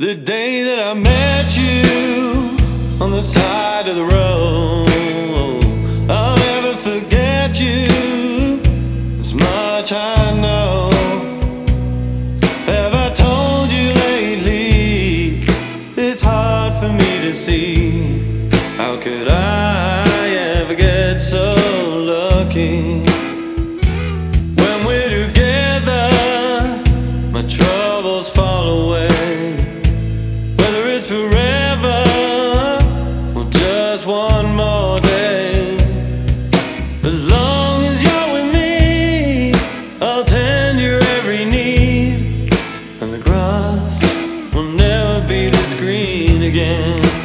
The day that I met you on the side of the road, I'll never forget you, this much I know. Have I told you lately, it's hard for me to see. How could I ever get so lucky? When we're together, my troubles fall away. Whether it's forever or just one more day, as long as you're with me, I'll tend your every need, and the grass will never be this green again.